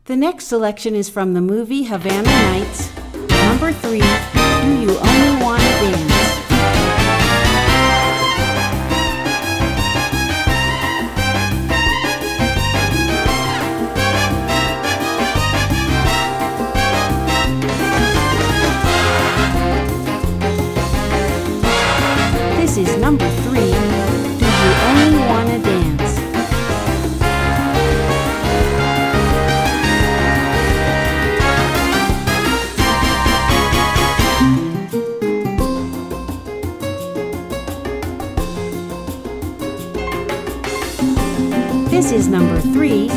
The next selection is from the movie Havana Nights. Number 3, Do You Only Wanna Dance? This is number 3, Do You Only Wanna Dance? This is number 3,